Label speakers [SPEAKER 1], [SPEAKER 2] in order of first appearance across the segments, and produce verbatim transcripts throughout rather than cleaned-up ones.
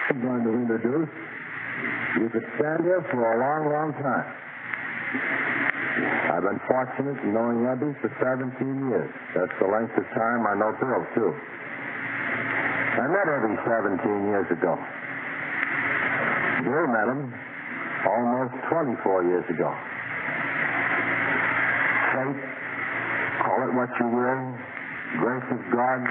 [SPEAKER 1] I'm going to introduce. You could stand here for a long, long time. I've been fortunate in knowing Ebby for seventeen years. That's the length of time I know Bill, too. I met Ebby seventeen years ago. Bill met him almost twenty-four years ago. Fate, call it what you will, grace of God.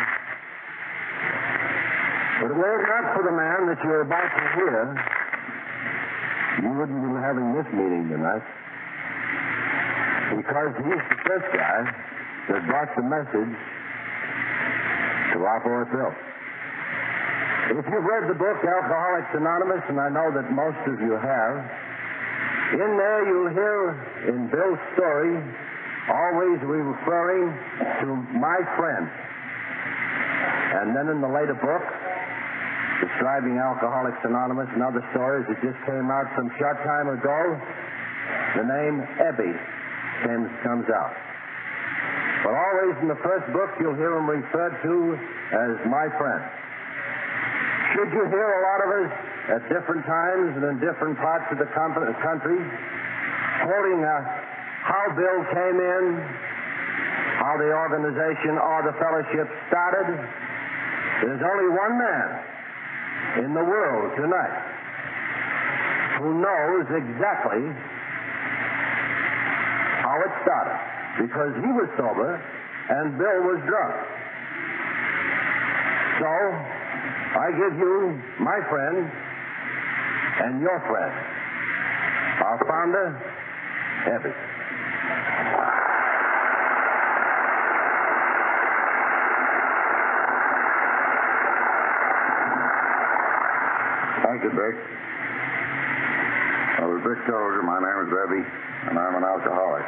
[SPEAKER 1] But were it not for the man that you're about to hear, you wouldn't be having this meeting tonight. Because he's the first guy that brought the message to Rockport Bill. If you've read the book Alcoholics Anonymous, and I know that most of you have, in there you'll hear in Bill's story always referring to my friend. And then in the later book, describing Alcoholics Anonymous and other stories that just came out some short time ago, the name Ebby comes, comes out. But always in the first book, you'll hear him referred to as my friend. Should you hear a lot of us at different times and in different parts of the country quoting uh, how Bill came in, how the organization or the fellowship started, there's only one man in the world tonight who knows exactly how it started, because he was sober and Bill was drunk. So I give you my friend and your friend, our founder, Ebby.
[SPEAKER 2] Thank you, Dick. Well, as Dick told you, my name is Ebby, and I'm an alcoholic.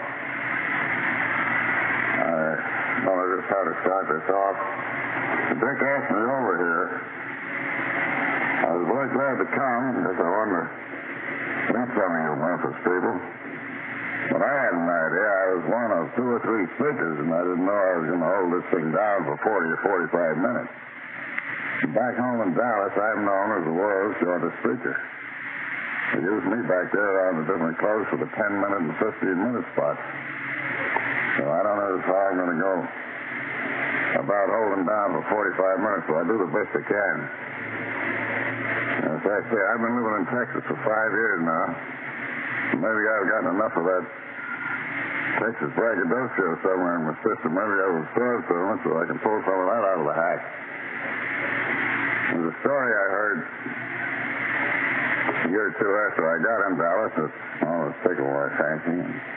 [SPEAKER 2] I well, I just had to start this off. Dick asked me over here. I was very glad to come because I wanted to meet some of you Memphis people. But I had an idea. I was one of two or three speakers, and I didn't know I was going to hold this thing down for forty or forty-five minutes. Back home in Dallas, I'm known as the world's shortest speaker. They used me back there on the different clothes for the ten-minute and fifteen-minute spots. So I don't know how I'm going to go about holding down for forty-five minutes, so I do the best I can. As I say, I've been living in Texas for five years now. Maybe I've gotten enough of that Texas braggadocio somewhere in my system. Maybe I was absorbed so much so I can pull some of that out of the hack. There's a story I heard a year or two after I got in Dallas that, oh, it's taken a while, fancy.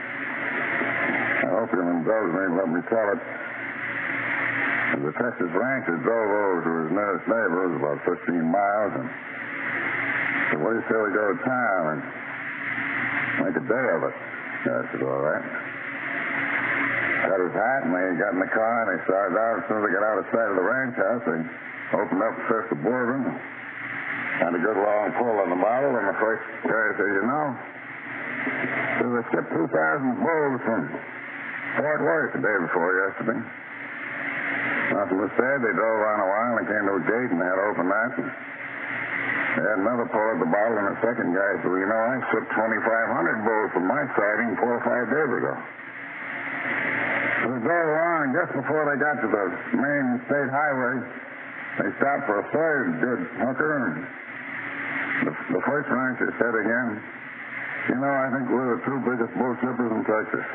[SPEAKER 2] I hope you'll indulge me and let me tell it. The Texas rancher drove over to his nearest neighbor. It was about fifteen miles, and said, what do you say we go to town and make a day of it? I said, all right. Got his hat, and they got in the car, and they started out. As soon as they got out of sight of the ranch house, they opened up a fist of bourbon, had a good long pull on the bottle, and the first guy said, you know, so they skipped two thousand bulls from Fort Worth the day before yesterday. Nothing was said. They drove on a while and came to a gate, and they had to open that. And they had another pull at the bottle, and the second guy said, well, you know, I shipped twenty-five hundred bulls from my sighting four or five days ago. So they drove along, and just before they got to the main state highway, they stopped for a third good hooker, and the, the first rancher said again, you know, I think we're the two biggest bull shippers in Texas.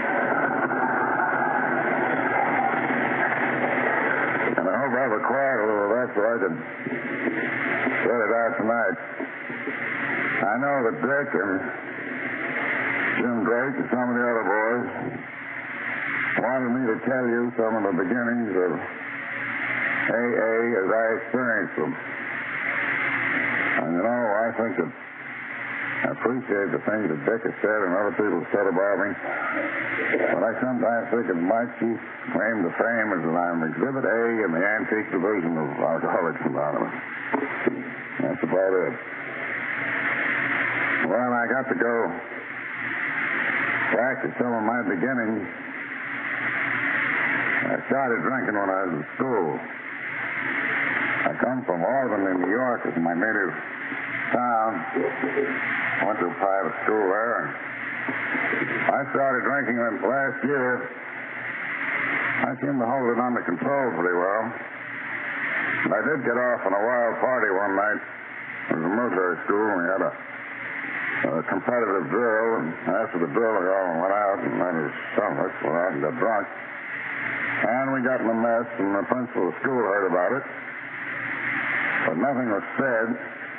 [SPEAKER 2] And I hope I've acquired a little of that so I can get it out tonight. I know that Dick and Jim Drake and some of the other boys wanted me to tell you some of the beginnings of A A as I experienced them. And you know, I think that I appreciate the things that Dick has said and other people have said about me. But I sometimes think that my chief claim to fame is that I'm Exhibit A in the antique division of Alcoholics Anonymous. That's about it. Well, I got to go back to some of my beginnings. I started drinking when I was in school. I come from Albany, New York. It's my native town. I went to a private school there. And I started drinking that last year. I seemed to hold it under control pretty well. And I did get off on a wild party one night. It was a military school, and we had a, a competitive drill. And after the drill, we all went out, and then some of us went out and got drunk. And we got in a mess, and the principal of the school heard about it. But nothing was said.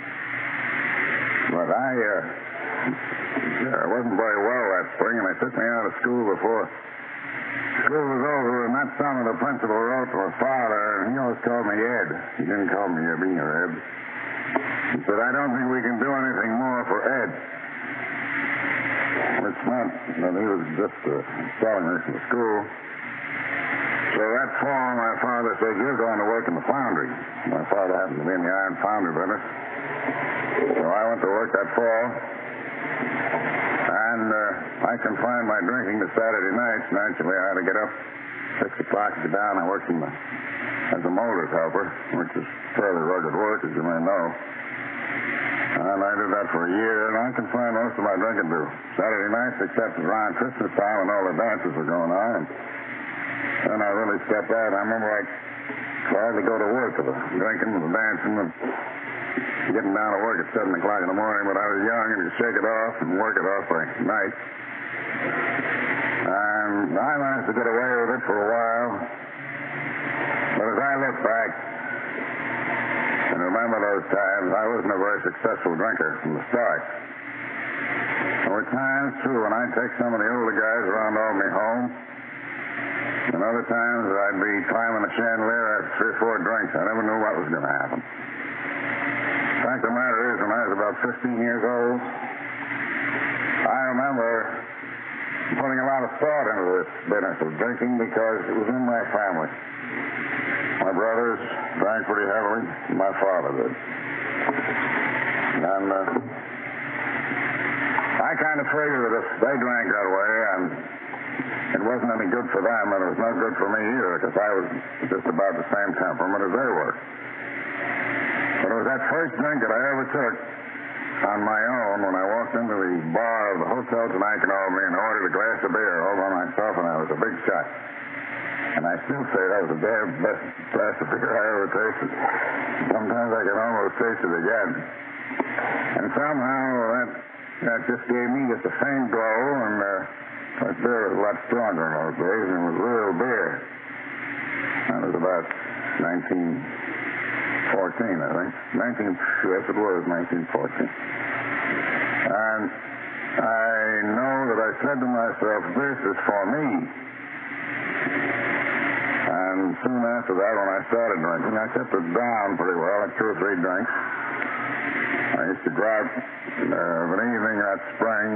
[SPEAKER 2] But I, uh, I wasn't very well that spring, and they took me out of school before school was over. And that summer, the principal wrote to my father, and he always called me Ed. He didn't call me Ebby or Ed. He said, I don't think we can do anything more for Ed. It's not that he was just uh, installing me from the school. So that fall, my father said, you're going to work in the foundry. My father happened to be in the iron foundry business. So I went to work that fall. And uh, I confined my drinking to Saturday nights. Naturally, I had to get up six o'clock to get down. I worked in the, as a molder's helper, which is fairly rugged work, as you may know. And I did that for a year, and I confined most of my drinking to Saturday nights, except around Christmas time when all the dances were going on. And then I really stepped out. I remember I tried to go to work with the drinking and the dancing and getting down to work at seven o'clock in the morning, but I was young and could shake it off and work it off by night. And I managed to get away with it for a while. But as I look back and remember those times, I wasn't a very successful drinker from the start. There were times, too, when I'd take some of the older guys around Albany home, and other times I'd be climbing a chandelier after three or four drinks. I never knew what was going to happen. The fact of the matter is, when I was about fifteen years old, I remember putting a lot of thought into this business of drinking because it was in my family. My brothers drank pretty heavily. My father did. And uh, I kind of figured that if they drank that way and it wasn't any good for them, and it was no good for me either, because I was just about the same temperament as they were. But it was that first drink that I ever took on my own when I walked into the bar of the Hotel Tonight in Albany and ordered a glass of beer all by myself, and I was a big shot. And I still say that was the damn best glass of beer I ever tasted. Sometimes I can almost taste it again. And somehow that, that just gave me just a faint glow, and uh, that beer was a lot stronger in those days, and it was real beer. That was about nineteen fourteen, I think. nineteen, yes, it was nineteen fourteen. And I know that I said to myself, this is for me. And soon after that, when I started drinking, I kept it down pretty well, like two or three drinks. I used to go out uh, of an evening that spring.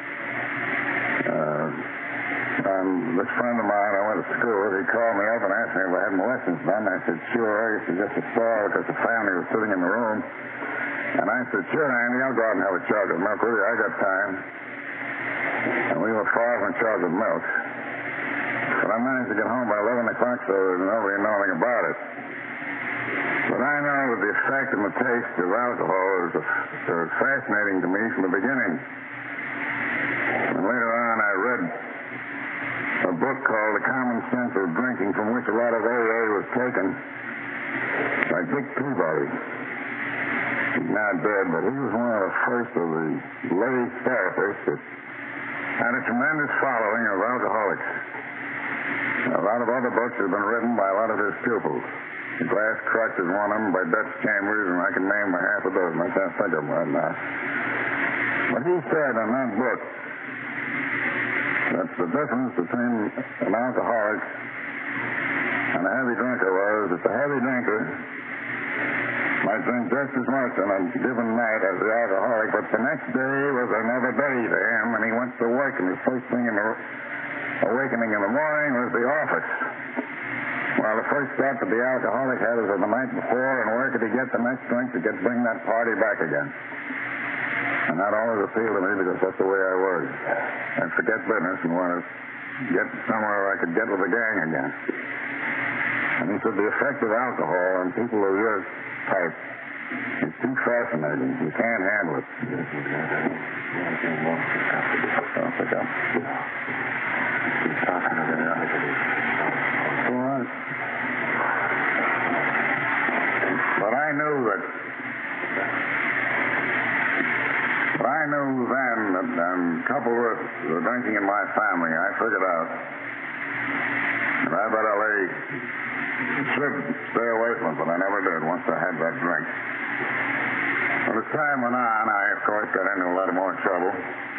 [SPEAKER 2] Uh, and this friend of mine, I went to school with, he called me up and asked me if I had my lessons done. I said, sure. He said, just a stall because the family was sitting in the room. And I said, sure, Andy, I'll go out and have a chocolate milk with you. I got time. And we were far from chocolate milk. But I managed to get home by eleven o'clock, so nobody knew anything about it. But I know that the effect and the taste of alcohol is, a, is fascinating to me from the beginning. And later on, I read a book called The Common Sense of Drinking, from which a lot of A A was taken, by Dick Peabody. He's now dead, but he was one of the first of the lay therapists that had a tremendous following of alcoholics. A lot of other books have been written by a lot of his pupils. The Glass Crutch is one of them by Dutch Chambers, and I can name a half a dozen. I can't think of them right now. But he said in that book that the difference between an alcoholic and a heavy drinker was that the heavy drinker might drink just as much on a given night as the alcoholic, but the next day was another day to him, and he went to work, and his first thing in the awakening in the morning was the office. Well, the first thought that the alcoholic had was of the night before, and where could he get the next drink to get bring that party back again? And that always appealed to me because that's the way I was. I'd forget business and want to get somewhere where I could get with the gang again. And he said the effect of alcohol on people who just type. It's too fascinating. You can't handle it. Don't pick up. All right. But I knew that. But I knew then that, um, coupled with the drinking in my family, I figured out that I better lay, should stay away from it, but I never did once I had that drink. Well, as time went on, I, of course, got into a lot more trouble.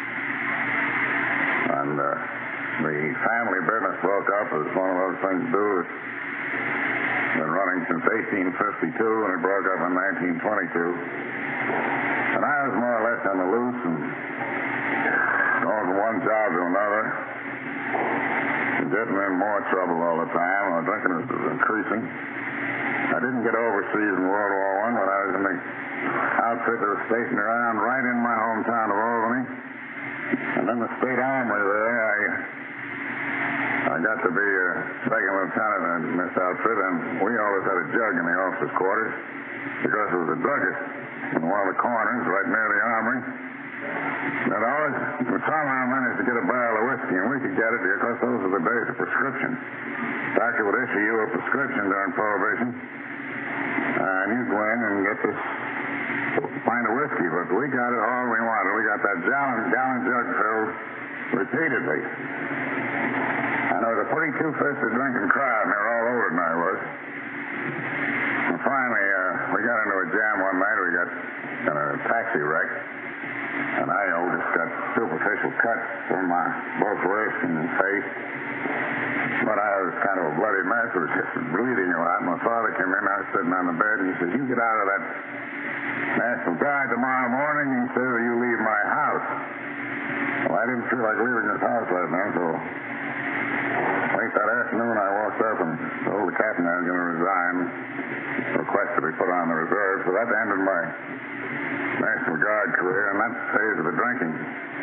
[SPEAKER 2] And uh, the family business broke up as one of those things do. It's been running since eighteen fifty-two, and it broke up in nineteen twenty-two. And I was more or less on the loose and going from one job to another and getting in more trouble all the time. My drinking was increasing. I didn't get overseas in World War One, but I was in the outfit that was stationed around right in my hometown of Albany. And then the state armory there, I, I got to be a second lieutenant in this outfit, and we always had a jug in the officers' quarters because there was a druggist in one of the corners right near the armory. And it always, somehow managed to get a barrel of whiskey, and we could get it because those were the days of prescription. Doctor would issue you a prescription during Prohibition, and you'd go in and get this pint of whiskey, but we got it all we wanted. We got that gallon, gallon jug filled repeatedly. And there was a pretty two-fisted drinking crowd, and they were all older than I was. And finally, uh, we got into a jam one night. We got in a taxi wreck, and I oh, just got superficial cuts from my both wrists and face. But I was kind of a bloody mess. It was just bleeding a lot. My father came in. I was sitting on the bed, and he said, "You get out of that National Guard tomorrow morning," and he said, "or you leave my house." Well, I didn't feel like leaving this house right now, so late that afternoon I walked up and told the captain I was going to resign, requested he put on the reserve. So that ended my National Guard career and that phase of the drinking.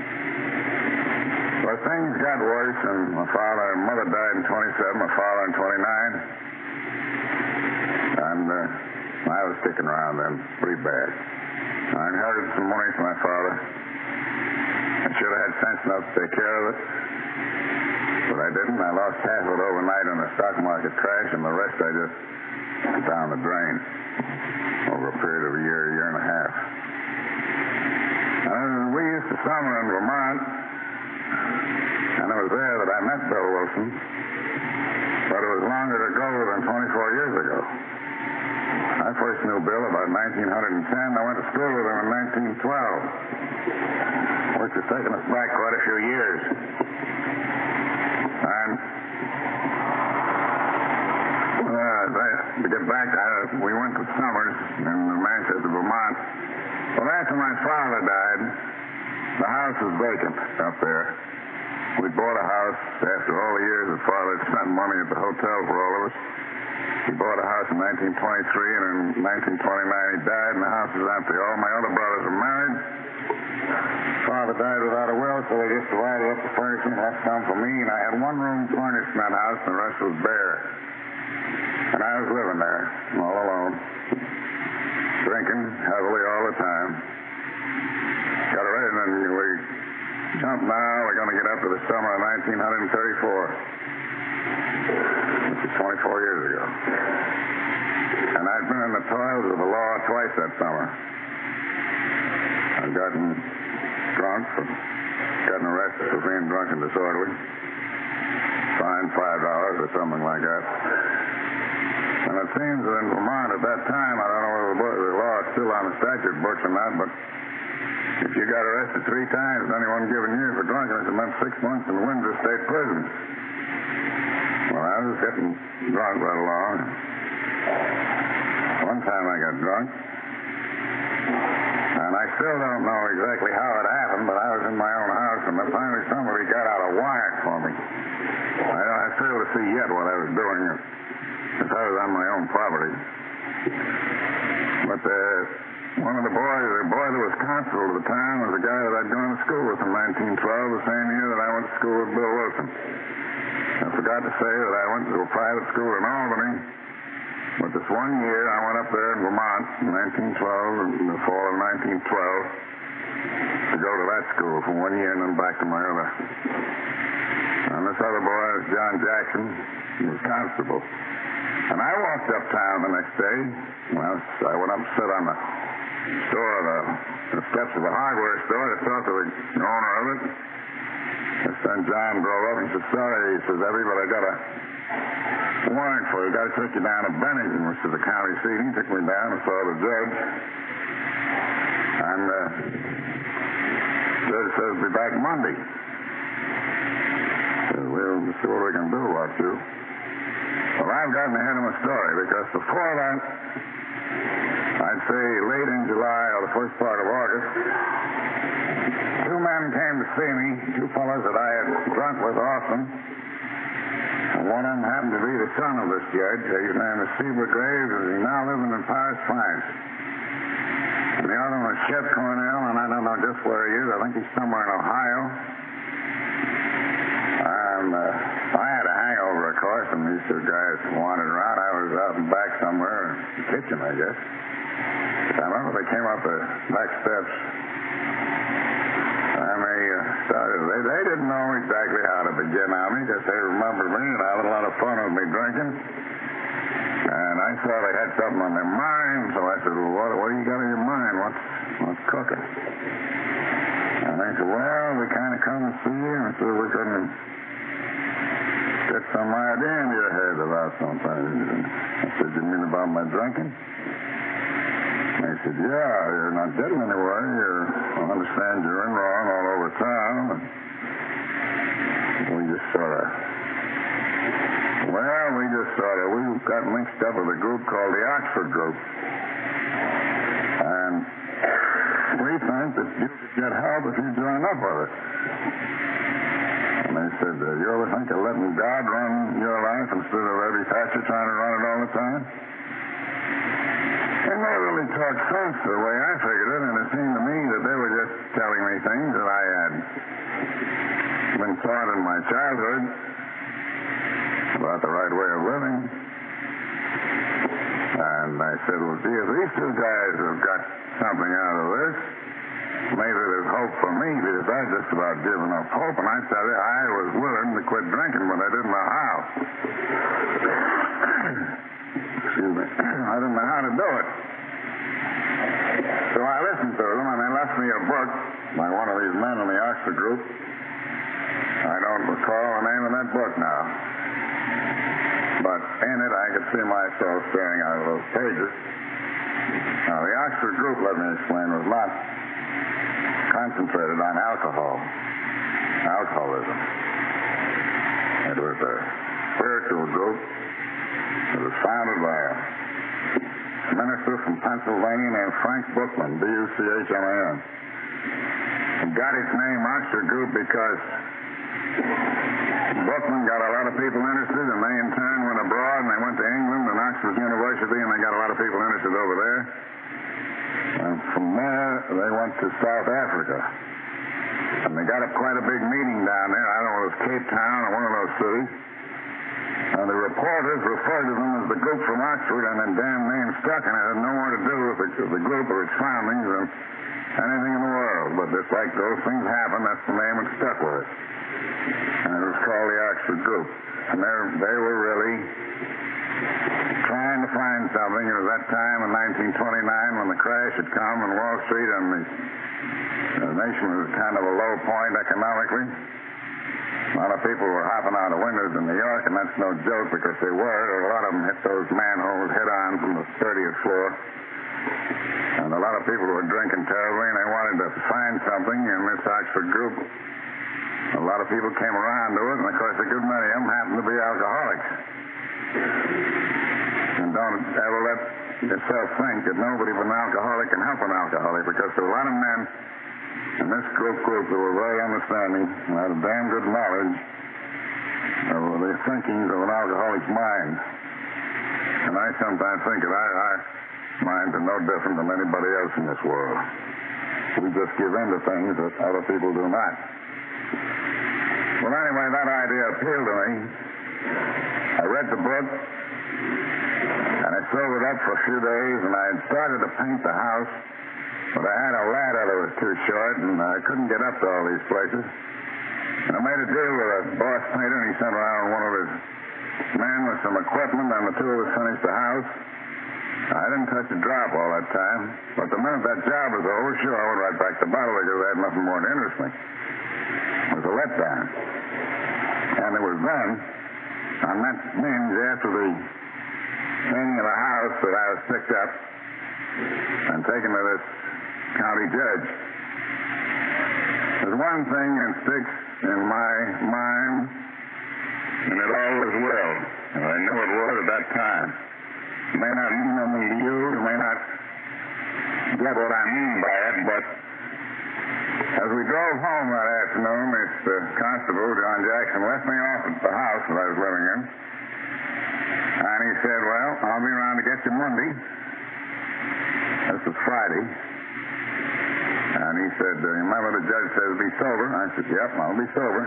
[SPEAKER 2] But things got worse, and my father and mother died in twenty-seven, my father in twenty-nine. And uh, I was sticking around then pretty bad. I inherited some money from my father. I should have had sense enough to take care of it. But I didn't. I lost half of it overnight in a stock market crash, and the rest I just went down the drain over a period of a year, a year and a half. And we used to summer in Vermont, and it was there that I met Bill Wilson, but it was longer ago than twenty-four years ago. I first knew Bill about nineteen ten. I went to school with him in nineteen twelve, which has taken us back quite a few years. And uh, to get back, uh, we went to Summers in Manchester, Vermont. Well, after my father died, the house was vacant up there. We bought a house after all the years that Father had spent money at the hotel for all of us. He bought a house in nineteen twenty-three, and in nineteen twenty-nine he died, and the house is empty. All my other brothers are married. Father died without a will, so they just divided up the furnishing, left some for me, and I had one room furnished in that house, and the rest was bare. And I was living there, all alone, drinking heavily all the time. Got ready, and then we jumped now. We're going to get up to the summer of nineteen thirty-four. Which is twenty-four years ago. And I'd been in the toils of the law twice that summer. I'd gotten drunk, for, gotten arrested for being drunk and disorderly. Fined five dollars or something like that. And it seems that in Vermont at that time, I don't know whether the law is still on the statute books or not, but if you got arrested three times, anyone given year for drunkenness, it meant six months in Windsor State Prison. Well, I was getting drunk right along. One time I got drunk. And I still don't know exactly how it happened, but I was in my own house, and then finally somebody got out a wire for me. I, I fail to see yet what I was doing, since I was on my own property. But uh, one of the boys, the boy that was constable at the time, was a guy that I'd gone to school with in nineteen twelve, the same year that I went to school with Bill Wilson. I forgot to say that I went to a private school in Albany, But this one year, I went up there in Vermont in nineteen twelve, in the fall of nineteen twelve, to go to that school for one year and then back to my other. And this other boy is John Jackson. He was constable. And I walked uptown the next day. Well, I went up and sat on the store, the, the steps of the hardware store to talk to the owner of it. His son John drove up and said, sorry, he says, Evie, but I got a warrant for you. Got to take you down to Bennington, which is the county seat. He took me down and saw the judge. And uh, the judge says, be back Monday. Says, we'll see what we can do about you. Well, I've gotten ahead of my story because before that, I'd say late in July or the first part of August, two men came to see me, two fellows that I had drunk with often. And one of them happened to be the son of this judge. His name is Seaver Graves, and he's now living in Paris, France. And the other one was Chet Cornell, and I don't know just where he is. I think he's somewhere in Ohio. And uh, I had a hangover, of course, and these two guys wandered around. I was out and back somewhere, in the kitchen, I guess. I remember they came up the back steps. And they uh, started, they, they didn't know exactly how to begin on me because they remembered me and I had a lot of fun with me drinking. And I saw they had something on their mind, so I said, well, what, what do you got on your mind? What's, what's cooking? And they said, well, we kind of come and see you, and so we couldn't get some idea in your head about something. And I said, you mean about my drinking? And they said, yeah, you're not getting anywhere. You're, I understand you're in wrong all over town. And we just sort of, well, we just sort of, we got mixed up with a group called the Oxford Group. And we think that you could get help if you join up with it. And they said, uh, you ever think of letting God run your life instead of Eddie Thatcher trying to run it all the time? And they really talked sense the way I figured it, and it seemed to me that they were just telling me things that I had been taught in my childhood about the right way of living. And I said, well, gee, if these two guys have got something out of this, maybe there's hope for me, because I just about given up hope. And I tell you, I was willing to quit drinking, but I didn't know how. Excuse me. I didn't know how to do it. So I listened to them, and they left me a book by one of these men in the Oxford Group. I don't recall the name of that book now. But in it, I could see myself staring out of those pages. Now, the Oxford Group, let me explain, was not concentrated on alcohol, alcoholism. It was a spiritual group. It was founded by a minister from Pennsylvania named Frank Bookman, B U C H M A N. He got his name Oxford Group because Bookman got a lot of people interested, and they in turn went abroad, and they went to England and Oxford University, and they got a lot of people interested over there. And from there, they went to South Africa. And they got up quite a big meeting down there. I don't know if it was Cape Town or one of those cities. And the reporters referred to them as the group from Oxford, and then damn name stuck, and it had no more to do with the, the group or its foundings than anything in the world. But just like those things happen, that's the name that stuck with it. And it was called the Oxford Group. And they were really trying to find something. It was that time in nineteen twenty-nine when the crash had come on Wall Street and the, the nation was kind of a low point economically. A lot of people were hopping out of windows in New York, and that's no joke because they were. A lot of them hit those manholes head-on from the thirtieth floor. And a lot of people were drinking terribly, and they wanted to find something in this Oxford Group. A lot of people came around to it, and of course a good many of them happened to be alcoholics. And don't ever let yourself think that nobody but an alcoholic can help an alcoholic, because there were a lot of men in this group group that were very understanding and had a damn good knowledge of the thinkings of an alcoholic's mind. And I sometimes think that our, our minds are no different than anybody else in this world. We just give in to things that other people do not. Well, anyway, that idea appealed to me. I read the book, and I sobered up for a few days, and I had started to paint the house, but I had a ladder that was too short, and I couldn't get up to all these places. And I made a deal with a boss painter, and he sent around one of his men with some equipment, and the two of us finished the house. I didn't touch a drop all that time, but the minute that job was over, sure, I went right back to bottle because I had nothing more to interest me. It was a letdown. And it was then, on that binge after the painting of the house, that I was picked up and taken to this county judge. There's one thing that sticks in my mind, and it always will, and I knew it would at that time. It may not mean anything to you, you may not get what I mean by it, but as we drove home that afternoon, this uh, constable, John Jackson, left me off at the house that I was living in, and he said, well, I'll be around to get you Monday. This was Friday. And he said, uh, you remember the judge says be sober? I said, yep, I'll be sober.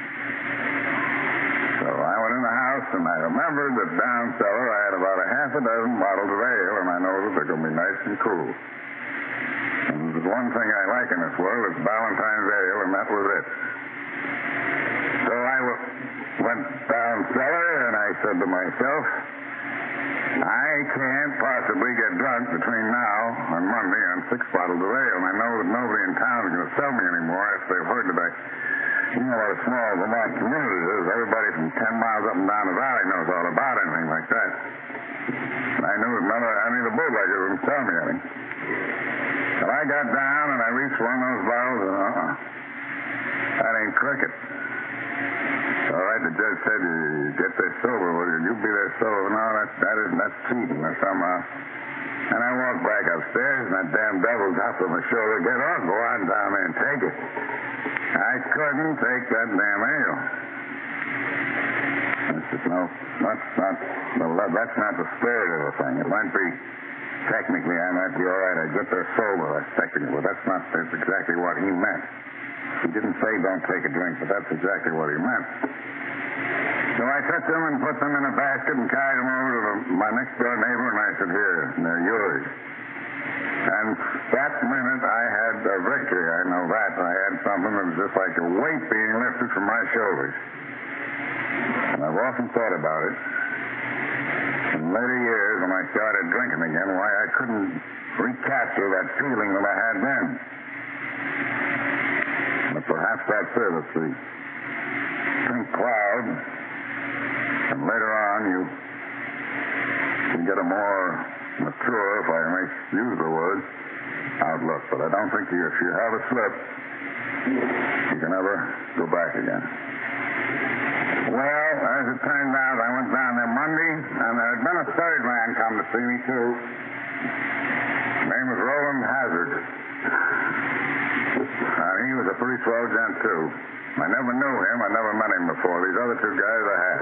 [SPEAKER 2] So I went in the house, and I remembered that down cellar I had about a half a dozen bottles of ale, and I know that they're going to be nice and cool. And there's one thing I like in this world, it's Valentine's ale, and that was it. So I w- went down cellar, and I said to myself, I can't possibly get drunk between now and Monday on six bottles of ale, and I know that nobody in town is going to sell me anymore if they've heard that I... You know what a small Vermont community is. Everybody from ten miles up and down the valley knows all about anything like that. And I knew that none of any of the bootleggers wouldn't tell me anything. So I got down and I reached one of those bottles and uh-uh. That ain't cricket. All right, the judge said, you get there sober. Well, you be there sober. No, that, that isn't, that's cheating or somehow. And I walked back upstairs, and that damn devil's hopped on my shoulder. Get on, go on down there and take it. I couldn't take that damn ale. I said, no, that's not, well, that's not the spirit of the thing. It might be, technically, I might be all right. I get there sober, that's technically, but that's not that's exactly what he meant. He didn't say don't take a drink, but that's exactly what he meant. So I took them and put them in a basket and carried them over to the, my next-door neighbor, and I said, here, they're yours. And that minute I had a victory, I know that. I had something that was just like a weight being lifted from my shoulders. And I've often thought about it. In later years, when I started drinking again, why I couldn't recapture that feeling that I had then. But perhaps that's it. It's the pink cloud. And later on, you can get a more mature, if I may use the word, outlook. But I don't think you, if you have a slip, you can never go back again. Well, as it turned out, I went down there Monday, and there had been a third man come to see me, too. His name was Roland Hazard. Uh, he was a pretty swell gent, too. I never knew him. I never met him before. These other two guys I had.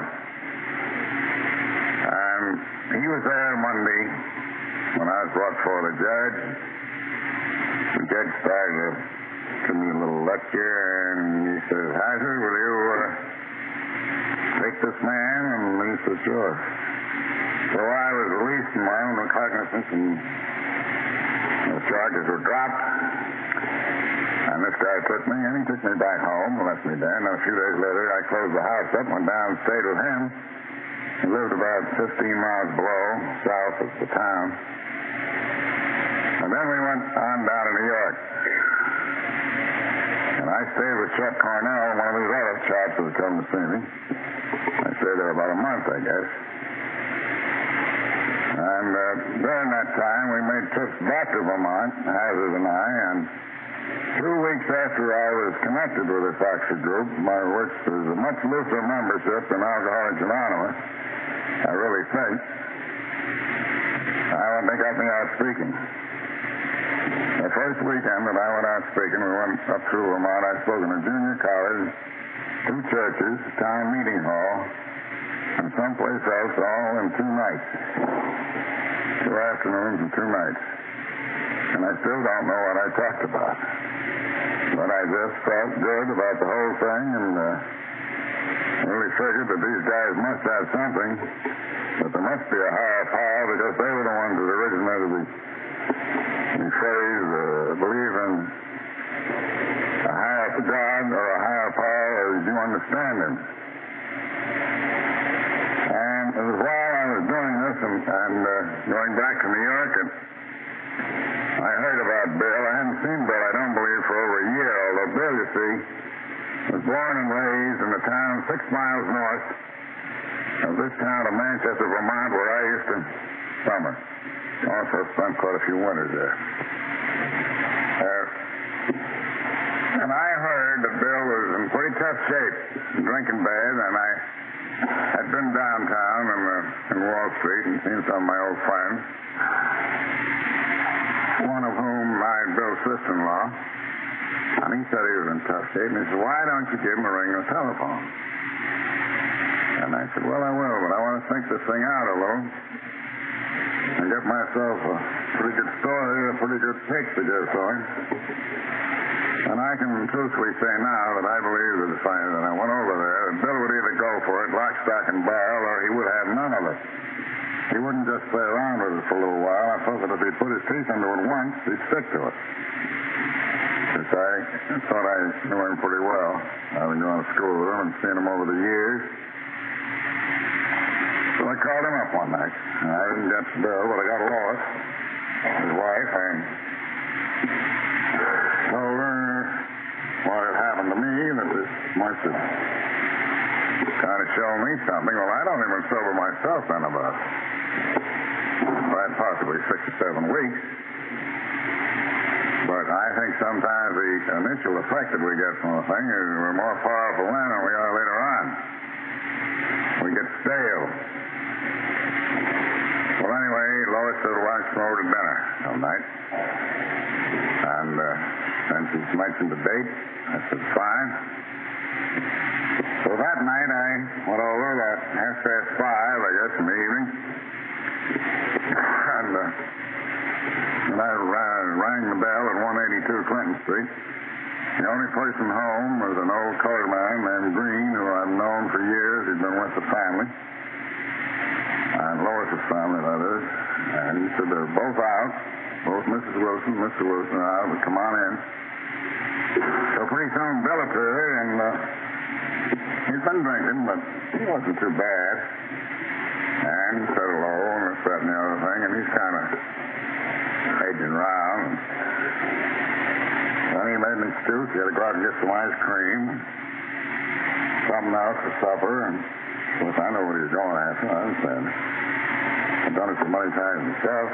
[SPEAKER 2] And he was there Monday when I was brought before the judge. The judge started to give me a little lecture, and he says, Hazard, will you uh, take this man? And he said, sure. So I was released from my own recognizance, and the charges were dropped. And this guy took me, and he took me back home and left me there. And then a few days later, I closed the house up, went down and stayed with him. He lived about fifteen miles below, south of the town. And then we went on down to New York. And I stayed with Chuck Cornell, one of these other chaps that had come to see me. I stayed there about a month, I guess. And uh, during that time, we made trips back to Vermont, Hazard and I, and two weeks after I was connected with this Oxford group, my which is a much looser membership than Alcoholics Anonymous, I really think, I went, they got me out speaking. The first weekend that I went out speaking, we went up through Vermont. I spoke in a junior college, two churches, town meeting hall, and someplace else, all in two nights. Two afternoons and two nights. And I still don't know what I talked about. But I just felt good about the whole thing and uh, really figured that these guys must have something, that there must be a higher power because they were the ones that originated the, the phrase, uh, believe in a higher God or a higher power as you understand him. And it was while I was doing this and, and uh, going back to New York, and I heard about Bill. I hadn't seen Bill, I don't believe, for over a year, although Bill, you see, was born and raised in a town six miles north of this town of Manchester, Vermont, where I used to summer. Also spent quite a few winters there. Uh, and I heard that Bill was in pretty tough shape, drinking bad, and I had been downtown in, uh, in Wall Street and seen some of my old friends, one of whom my Bill's sister-in-law. And he said he was in tough shape, and he said, why don't you give him a ring on the telephone? And I said, well, I will, but I want to think this thing out a little and get myself a pretty good story, a pretty good picture to give to him. And I can truthfully say now that I believe that if I, that I went over there, that Bill would either go for it, lock, stock, and barrel, or he would have none of it. He wouldn't just play around with it for a little while. I thought that if he put his teeth into it once, he'd stick to it. Because I, I thought I knew him pretty well, having gone to school with him and seen him over the years. So I called him up one night. And I didn't get Bill, but I got Lois, his wife, and told her what had happened to me, that this must have kind of shown me something. Well, I don't even sober myself then about well, possibly six or seven weeks. But I think sometimes the initial effect that we get from a thing is we're more powerful then than we are later on. We get stale. Well, anyway, Lois said, well, let's come over to dinner some night. And uh, then she mentioned the date. I said, fine. So that night I went over about half past five, I guess, in the evening. And uh, and I rang the bell at one eighty-two Clinton Street. The only person home was an old colored man named Green, who I've known for years. He'd been with the family. And Lois's family, that is. And he said they're both out. Both Missus Wilson and Mister Wilson are out, but come on in. So pretty soon Bill appeared, and uh, he's been drinking, but he wasn't too bad. And he said hello, and this, that, and the other thing, and he's kind of aging around. Then he made an excuse. He had to go out and get some ice cream, something else for supper, and of course I know what he was going after. I understand. I've done it so many times myself.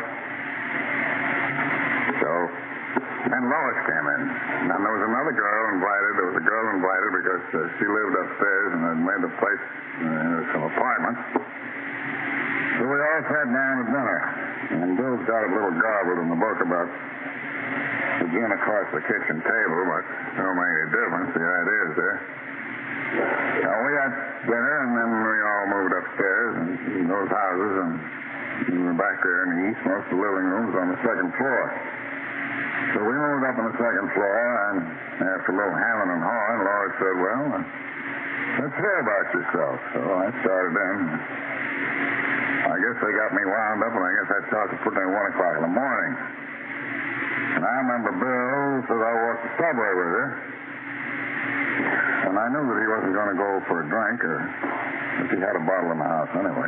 [SPEAKER 2] So, then Lois came in. And there was another girl invited. There was a girl invited because uh, she lived upstairs and had made the place uh, some apartments. So we all sat down to dinner. And Bill's got a little garbled in the book about the gin across the kitchen table, but it don't make any difference. The idea is there. Now, we had dinner, and then we all moved upstairs in those houses, and we were back there in the east. Most of the living room was on the second floor. So we moved up on the second floor, and after a little hemming and hawing, Laura said, well, let's hear about yourself. So I started in. I guess they got me wound up, and I guess I talked to put in one o'clock in the morning. And I remember Bill said I walked the subway with her, and I knew that he wasn't going to go for a drink, or if he had a bottle in the house anyway.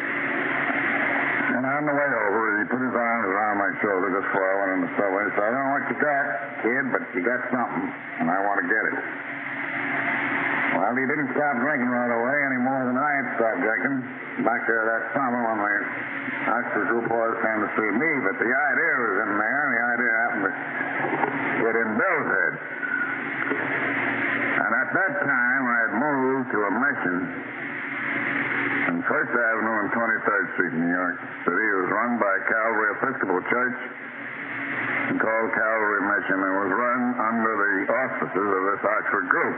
[SPEAKER 2] And on the way over, he put his arms around my shoulder just before I went in the subway. He said, I don't know what you got, kid, but you got something, and I want to get it. Well, he didn't stop drinking right away any more than I had stopped drinking back there that summer when the Oxford group boys came to see me. But the idea was in there, and the idea happened to get in Bill's head. And at that time, I had moved to a mission on First Avenue and twenty-third Street in New York City. It was run by Calvary Episcopal Church and called Calvary Mission, and was run under the auspices of this Oxford group.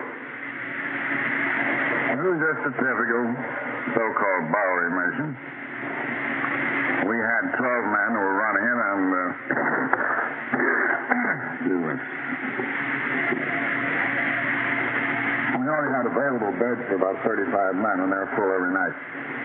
[SPEAKER 2] It was just a typical so-called Bowery mission. We had twelve men who were running it, and uh, excuse me. We only had about available beds for about thirty-five men, and they're full every night.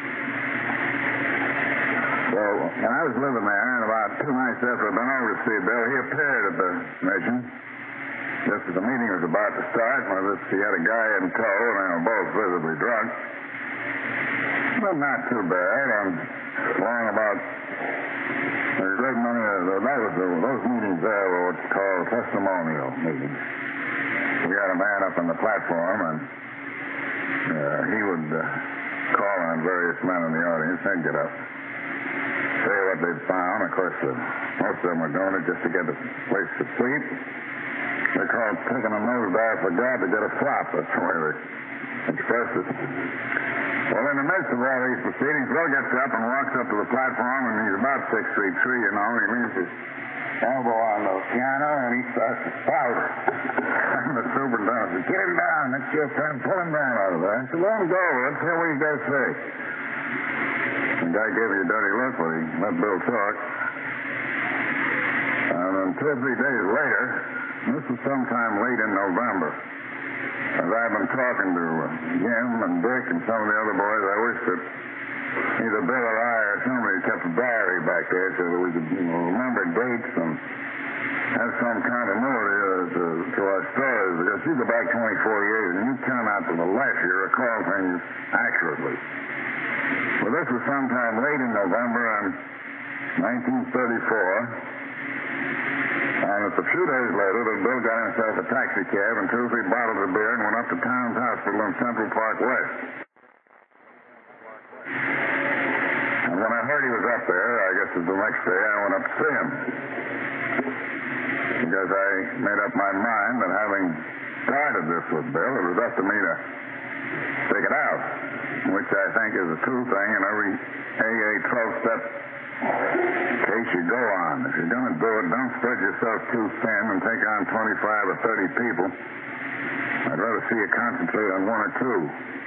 [SPEAKER 2] So when I was living there, and about two nights after I'd been over to see Bill, he appeared at the mission. Just as the meeting was about to start, and this, he had a guy in tow, and they were both visibly drunk. But not too bad. And along about a great many of the, that was the, those meetings there were what's called testimonial meetings. We had a man up on the platform, and uh, he would uh, call on various men in the audience. They'd get up, say what they'd found. Of course, uh, most of them were doing it just to get a place to sleep. They call it taking a nosedive for God to get a flop. That's the way they expressed it. Well, in the midst of all these proceedings, Bill gets up and walks up to the platform, and he's about six feet three, you know. He leans his elbow on the piano, and he starts to spout. And the superintendent says, "Get him down. That's your turn. Pull him down out of there." I said, "Let him go. Let's hear what he's got to say." The guy gave me a dirty look, but he let Bill talk. And then two or three days later, this was sometime late in November, as I've been talking to uh, Jim and Dick and some of the other boys, I wish that either Bill or I or somebody kept a diary back there so that we could, you know, remember dates and have some continuity uh, to, to our stories. Because you go back twenty-four years and you count out to the left, you recall things accurately. Well, this was sometime late in November in nineteen thirty-four. And it's a few days later that Bill got himself a taxi cab and two or three bottles of beer and went up to Towns Hospital in Central Park West. And when I heard he was up there, I guess it was the next day, I went up to see him. Because I made up my mind that having started this with Bill, it was up to me to stick it out, which I think is a true thing in every A A twelve-step case you go on. If you're going to do it, don't spread yourself too thin and take on twenty-five or thirty people. I'd rather see you concentrate on one or two.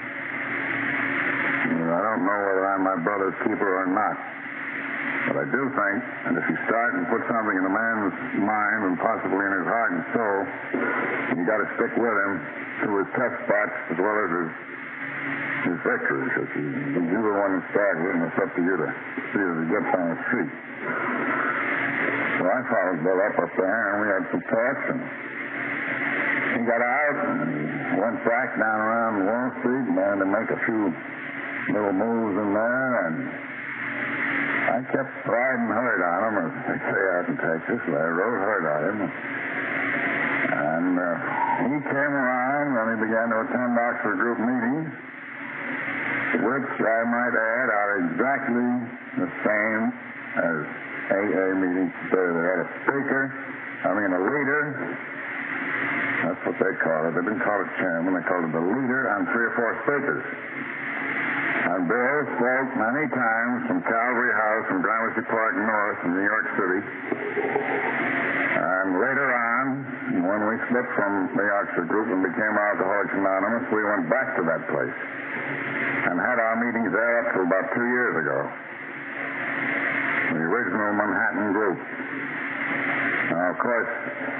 [SPEAKER 2] I don't know whether I'm my brother's keeper or not. But I do think that if you start and put something in a man's mind and possibly in his heart and soul, you got to stick with him through his tough spots as well as his his victories. If you, you're the one who started it, and it's up to you to see that he gets on his feet. So I followed Bill up up there, and we had some talks, and he got out and went back down around Wall Street and began to make a few little moves in there, and I kept riding hard on him, as they say out in Texas. I rode hard on him. And uh, he came around and he began to attend Oxford group meetings, which I might add are exactly the same as A A meetings today. They had a speaker, I mean a leader. That's what they call it. They didn't call it chairman, they called it the leader, and three or four speakers. And Bill spoke many times from Calvary House, from Gramercy Park North in New York City. And later on, when we split from the Oxford group and became Alcoholics Anonymous, we went back to that place and had our meetings there up to about two years ago. The original Manhattan group. Now, of course,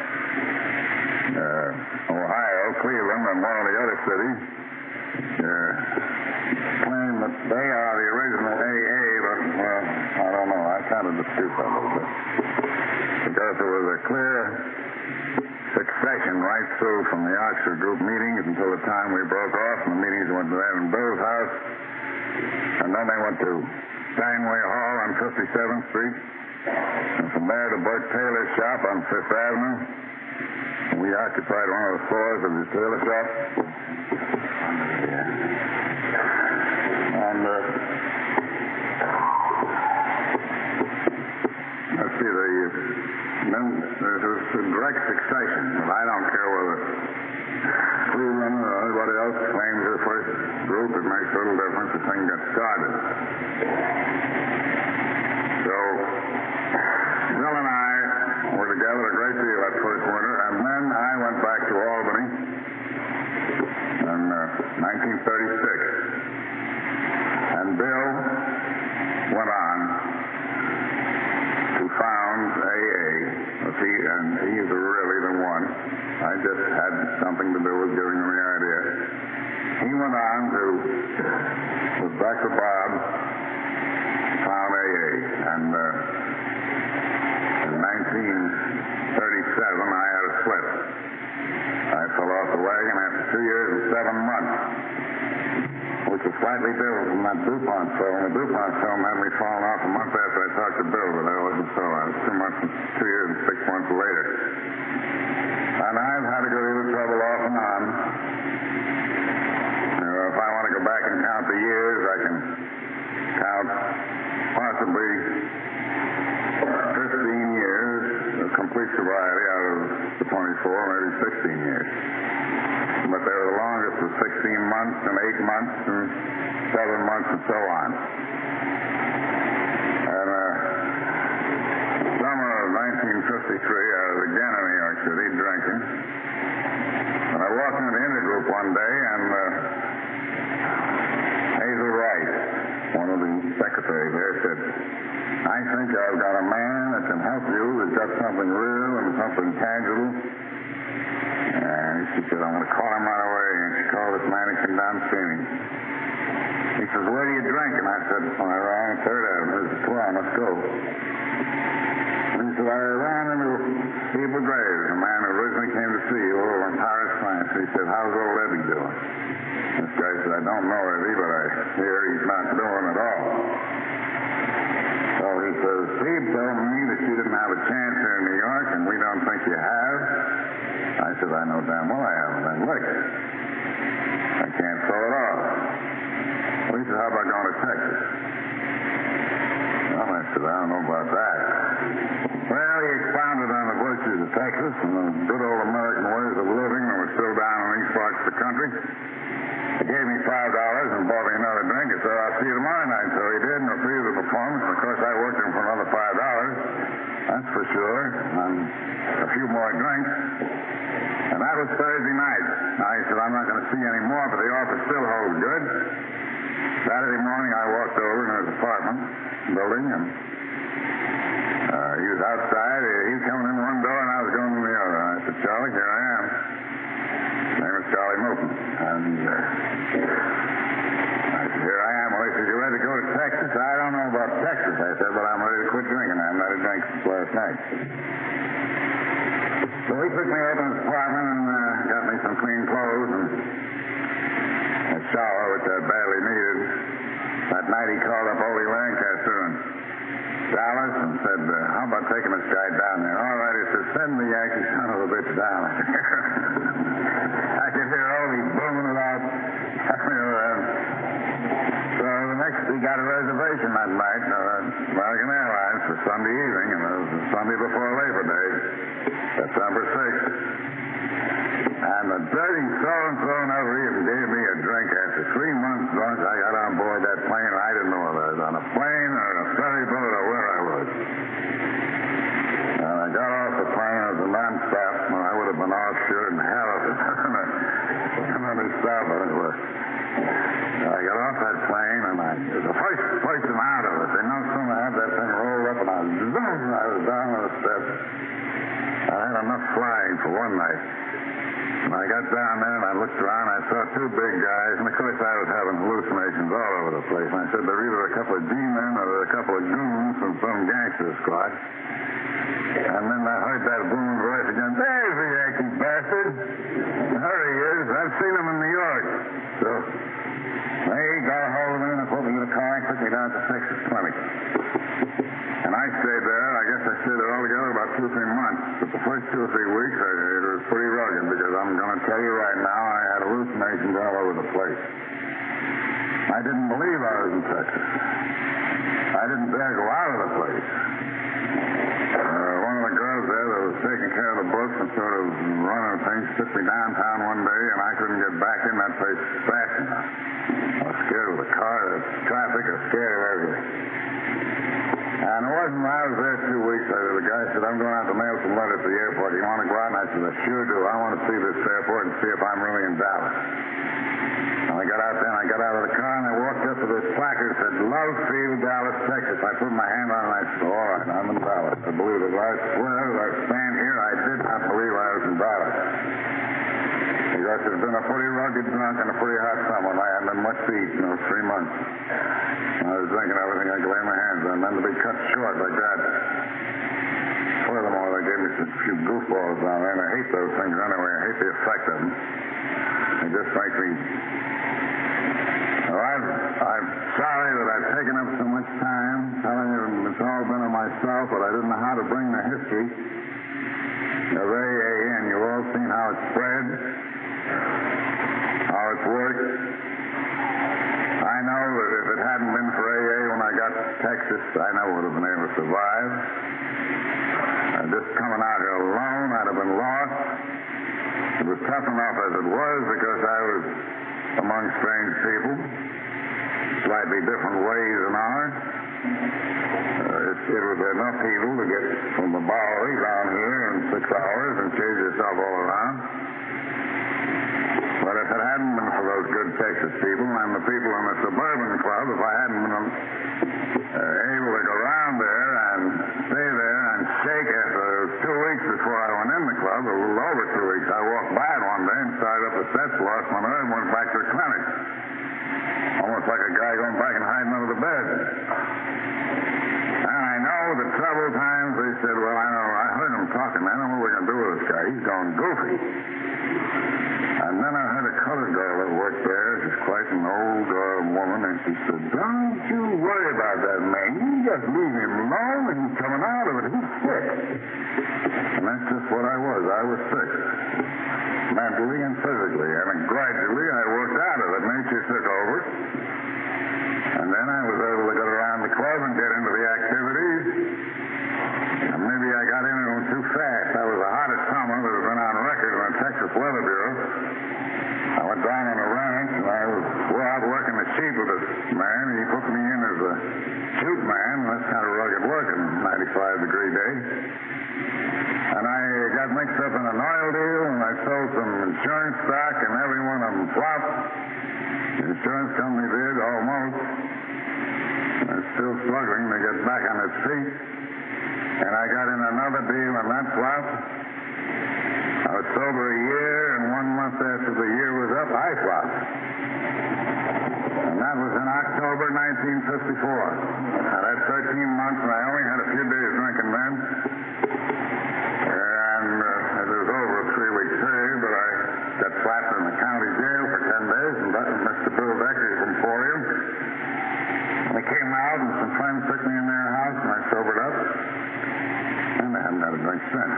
[SPEAKER 2] uh, Ohio, Cleveland, and one of the other cities uh, claim that they are the original A A, but, well, I don't know. I kind of dispute that a little bit. Because there was a clear succession right through from the Oxford group meetings until the time we broke off, and the meetings went to Evan Bill's house, and then they went to Steinway Hall on fifty-seventh Street, and from there to Burt Taylor's shop on Fifth Avenue. We occupied one of the floors of his tailor shop. And uh, let's see, the then there's a direct succession, but I don't care whether Cleveland or anybody else claims their first group. It makes little difference. The thing got started. So Bill and I were together a great deal that first winter, and then I went back to Albany in uh, nineteen thirty-six. And Bill went on to found A A. He, and he's really the one. I just had something to do with giving him the idea. He went on to, with Doctor Bob, found A A. And uh, in nineteen thirty-seven, I had a slip. I fell off the wagon after two years and seven months, which was slightly different from that DuPont film. The DuPont film had me falling off a month after I talked to Bill, but that wasn't so. I was two months, two years and six months later. And I've had a good deal of trouble off and on. You know, if I want to go back and count the years, I can count possibly fifteen years of complete sobriety out of the twenty-four, maybe sixteen years. But they were the longest of sixteen months and eight months and seven months and so on. And uh, summer of nineteen fifty-three, I was again in New York City drinking. And I walked into the intergroup one day, and uh, Hazel Wright, one of the secretaries there, said, I think I've got a man that can help you who's got something real and something tangible. And she said, I'm going to call him right away. And she called this man and came down and seen him. He says, where do you drink? And I said, well, I ran on Third Avenue. He said, come on, let's go. And he said, I ran into Steve Graves, a man who originally came to see you over in Paris, France. He said, how's old Eddie doing? This guy said, I don't know Eddie, but I hear he's not doing at all. So he says, Steve told me that you didn't have a chance here in New York, and we don't think you have. I said, I know damn well I haven't been licked. I can't throw it off. Well, he said, how about going to Texas? Well, I said, I don't know about that. Well, he expounded on the virtues of Texas and the good old American ways of living that were still down in these parts of the country. He gave me five dollars and bought me another drink and said, I'll see you tomorrow night. So he did, and repeated the performance. And, of course, I worked him for another five dollars. That's for sure. And a few more drinks. And that was Thursday night. Now, he said, I'm not going to see you anymore, but the office still holds good. Saturday morning, I walked over in his apartment building, and uh, he was outside. He was coming in one door, and I was going in the other. I said, Charlie, here I am. His name is Charlie Moulton. And uh, I said, here I am. Well, he said, you ready to go to Texas? I don't know about Texas, I said, but I'm ready to quit drinking. I haven't had a drink since last night. So he took me up in his apartment and uh, got me some clean clothes and a shower, which I badly needed. That night he called up Ole Lancaster and Dallas and said, uh, how about taking this guy down there? All right, he said, send the Yankee son of a bitch down. I could hear Ole booming it out. So the next, he got a reservation that night, uh, American Airlines, for Sunday evening, and it was the Sunday before Labor Day, December sixth. And the dirty so-and-so never even gave me a drink. After three months drunk, I got on board that plane, and I didn't know whether I was on a plane or a ferry boat or where I was. And I got off the plane as a non-stop, and I would have been off sure in hell if it wasn't another stop. I got off that plane, and I, it was the first person out of it. They no sooner had that thing rolled up, and I was, zoom, I was down on the steps. I had enough flying for one night. And I got down there, and I looked around, and I saw two big guys, and of course I was having hallucinations all over the place. And I said, they're either a couple of G-men or they're a couple of goons from some gangster squad. And then I heard that booming voice again, there's the Yankee bastard. And there he is. I've seen him in New York. So they got a hold of me and put me in a car and took me down to Texas twenty. And I stayed there. I guess I stayed there altogether about two or three months. But the first two or three weeks, I, it was pretty rugged because I'm going to tell you right now, I had hallucinations all over the place. I didn't believe I was in Texas. I didn't dare go out of the place. Uh, one of the girls there that was taking care of the books and sort of running things took me downtown one day, and I couldn't get back in that place fast enough. I was scared of the car, the traffic, I was scared of everything. And it wasn't, I was there two weeks later. The guy said, I'm going out to mail some letters to the airport. You want to go out? And I said, I sure do. I want to see this airport and see if I'm really in Dallas. And I got out there, and I got out of the car, and I walked up to this placard that said, Love Field, Dallas, Texas. I put my hand on it, and I said, all right, I'm in Dallas. I believe it. I swear, as I stand here, I did not believe I was in Dallas. Because has been a pretty rugged drunk and a pretty hot summer, and I hadn't had much to eat in those three months. I was drinking everything I could lay my hands on, and then to be cut short like that. Furthermore, they gave me some few goofballs down there, and I hate those things anyway. I hate the effect of them. It just makes me... Well, I've, I'm sorry that I've taken up so much time telling you it's all been on myself, but I didn't know how to bring the history of A A in. You've all seen how it spread, how it's worked. I know that if it hadn't been for A A when I got to Texas, I never would have been able to survive. Uh, just coming out here alone, I'd have been lost. It was tough enough as it was because I was among strange people, slightly different ways than ours. Uh, it, it was enough people to get from the Bowery down here in six hours and chase yourself all around. But if it hadn't been for those good Texas people and the people in the suburban club, if I hadn't been uh, able to go around there and stay there and shake after two weeks before I went in the club, a little over two weeks, I walked by it one day and started up the steps, lost my nerve, and went back to the clinic. Almost like a guy going back and hiding under the bed. And I know the trouble times, they said, well, I know, I heard them talking, man, I don't know what we're going to do with this guy. He's going goofy. And then I heard a colored girl that worked there. She's quite an old uh, woman, and she said, don't you worry about that man. You just leave him alone, and he's coming out of it. He's sick. And that's just what I was. I was sick. Mentally and physically. And gradually I worked out of it. Nature took over. And then I was able to get around the club and get into the activities. And maybe I got into them too fast. That was the hottest summer that has been on record in the Texas Weather Bureau. I went down on a ranch, and I was well, out working the sheep with this man. He put me in as a shoot man, and that's kind of rugged work in a ninety-five degree day. And I got mixed up in an oil deal, and I sold some insurance stock, and every one of them flopped. The insurance company did, almost. I'm still struggling to get back on its feet. And I got in another deal, and that flopped. I was sober a year, and one month after the year was up, I flopped. And that was in October nineteen fifty-four. I had thirteen months, and I only had a few days drinking then. And uh, it was over a three-week period, but I got slapped in the county jail for ten days, and that was Mister Bill Decker's Emporium. And I came out, and some friends took me in their house, and I sobered up. And I haven't had a drink since.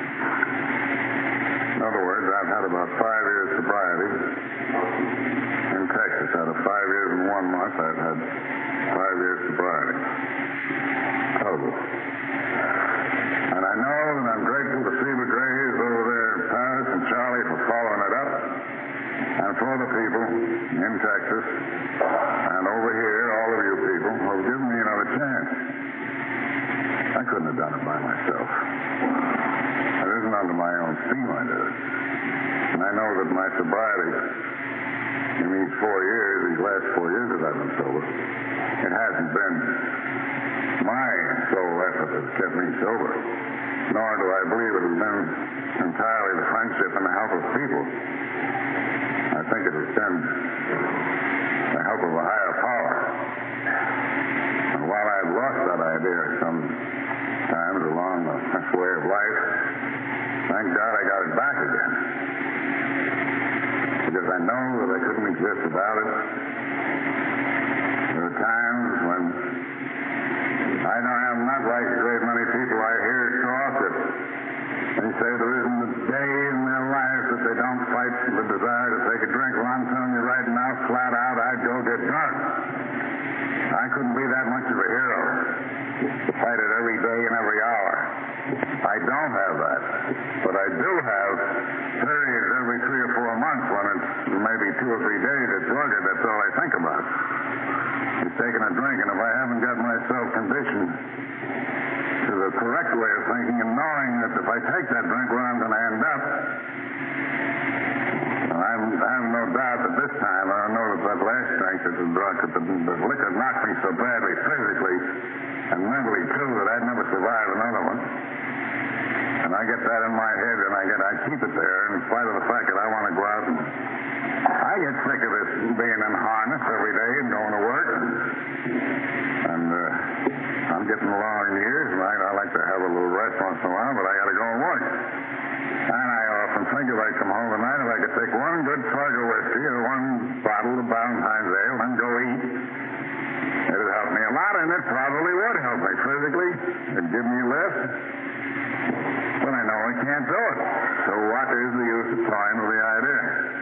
[SPEAKER 2] In other words, I've had about five years sobriety in Texas. Out of five years and one month, I've had five years sobriety. Total. And I know that I'm grateful to Phoebe Graves over there in Paris and Charlie for following it up. And for the people in Texas and over here, all of you people, who have given me another chance. I couldn't have done it by myself. It isn't under my own steam I did it. And I know that my sobriety in these four years, these last four years that I've been sober, it hasn't been my sole effort that's kept me sober. Nor do I believe it has been entirely the friendship and the help of people. I think it has been the help of a higher power. And while I've lost that idea sometimes along this way of life, thank God I got it back again. Because I know that I couldn't exist without it. There are times when I know I'm not like a great many people I hear talk that they say there isn't a day in their life that they don't fight the desire to take a drink. Well, I'm telling you right now, flat out, I'd go get drunk. I couldn't be that much of a hero to fight it every day and every hour. I don't have that. But I do have periods every three or four months when it's maybe two or three days it's rugged. That's all I think about. Is taking a drink. And if I haven't got myself conditioned to the correct way of thinking and knowing that if I take that drink where I'm going to end up, I'm, I have no doubt that this time, I know that that last drink that the drunk, that the, the liquor knocked me so badly physically and mentally too that I'd never survive another one. And I get that in my head, and I get I keep it there in spite of the fact that I want to go out and getting along in years, and I, I like to have a little rest once in a while, but I got to go and work. And I often think if I come home tonight, if I could take one good slug of whiskey or one bottle of Valentine's Ale and go eat, it'd help me a lot, and it probably would help me physically. It'd give me a lift. But I know I can't do it. So what is the use of toying with the idea?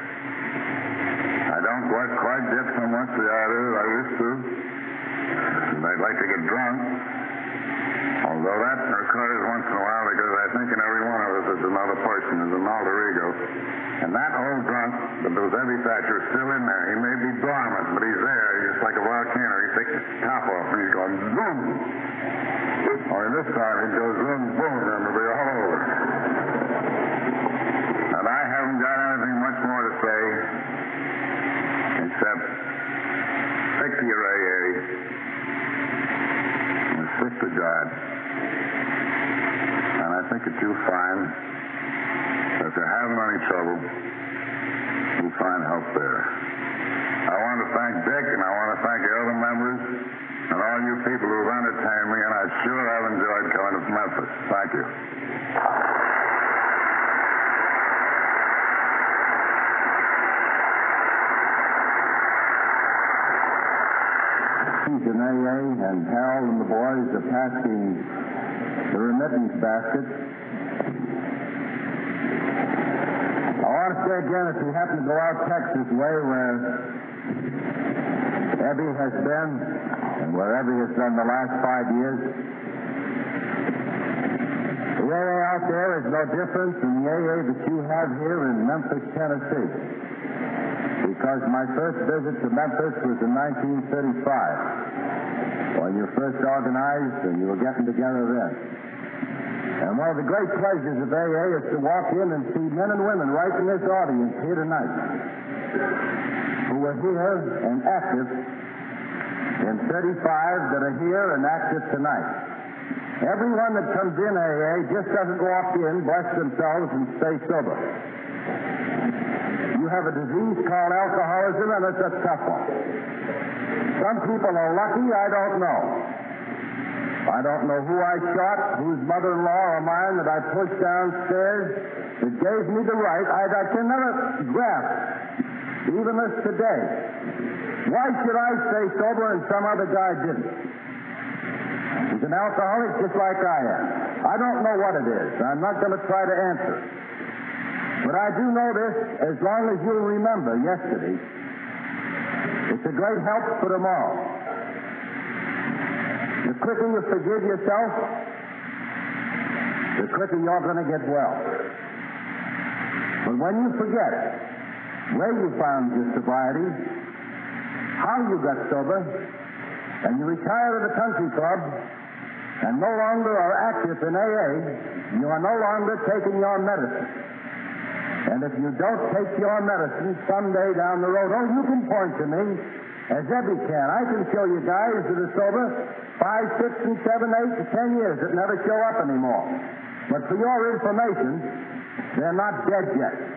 [SPEAKER 2] I don't quite, quite get so much the idea that I used to. And I'd like to get drunk. Although that occurs once in a while because I think in every one of us is another person, is an alter ego. And that old drunk, but those heavy Thatcher, is still in there. He may be dormant, but he's there. He's just like a volcano. He takes his top off and he's going boom. Only this time he goes boom, boom, and it'll be all over. And I haven't got anything much more to say except stick to your A A and stick to God. And I think that you'll find that if you're having any trouble, you'll find help there. I want to thank Dick, and I want to thank the other members and all you people who've entertained me, and I sure have enjoyed coming to Memphis. Thank you.
[SPEAKER 1] In A A, and Harold and the boys are passing the remittance basket. I want to say again, if you happen to go out Texas way where Ebby has been, and where Ebby has been the last five years, the A A out there is no different than the A A that you have here in Memphis, Tennessee. Because my first visit to Memphis was in nineteen thirty-five, when you first organized and you were getting together then. And one of the great pleasures of A A is to walk in and see men and women right in this audience here tonight who were here and active in thirty-five that are here and active tonight. Everyone that comes in A A just doesn't walk in, bless themselves, and stay sober. You have a disease called alcoholism, and it's a tough one. Some people are lucky, I don't know. I don't know who I shot, whose mother-in-law or mine that I pushed downstairs that gave me the right. I, I can never grasp, even this today. Why should I stay sober and some other guy didn't? He's an alcoholic just like I am. I don't know what it is. I'm not going to try to answer. But I do know this, as long as you'll remember yesterday, it's a great help for tomorrow. The quicker you forgive yourself, the quicker you're going to get well. But when you forget where you found your sobriety, how you got sober, and you retire to the country club and no longer are active in A A, you are no longer taking your medicine. And if you don't take your medicine someday down the road, oh, you can point to me, as Ebby can. I can show you guys that are sober five, six, and seven, eight, and ten years that never show up anymore. But for your information, they're not dead yet.